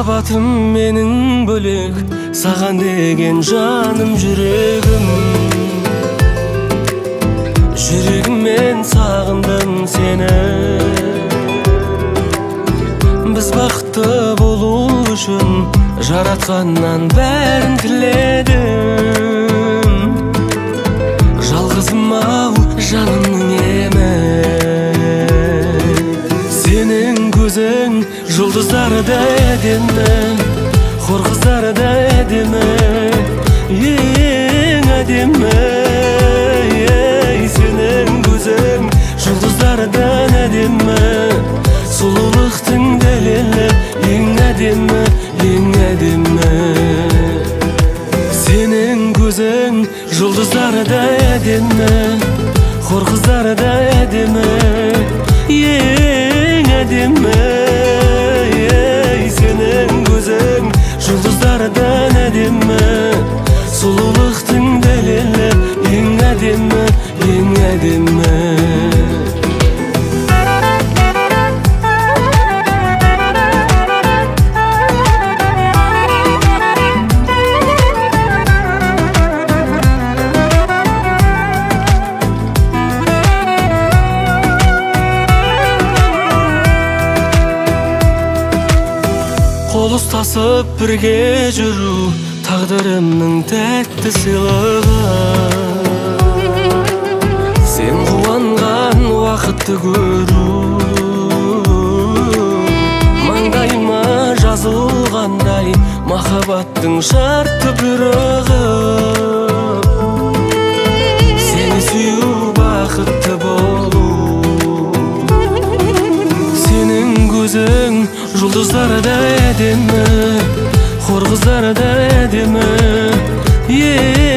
Махаббатым менің бөлек, саған деген жаным жүрегім. Жүрегіммен сағындым сені. Біз бақытты болу үшін жаратқаннан бәрін тіледім. Жалғызым ау жанымның емі. Сенің көзің жұлдыздардай әдемі, хор қыздардай әдемі, ең әдемі. Сенің көзің жұлдыздардан әдемі, сұлулықтың дәлелі, ең әдемі, ең әдемі. Сенің көзің жұлдыздардай әдемі, хор қыздардай әдемі, ең әдемі. Сенің көзің жұлдыздардан әдемі, сұлулықтың дәлелі, ең әдемі, ең әдемі. Қол ұстасып бірге жүру тағдырымның тәтті сыйлығы. Сен қуанған уақытты көру маңдайыма жазылғандай махаббаттың шартты бұйрығы. Сені сүю бақытты болу. Сенің көзің жұлдыздардай әдемі, хор қыздардай әдемі,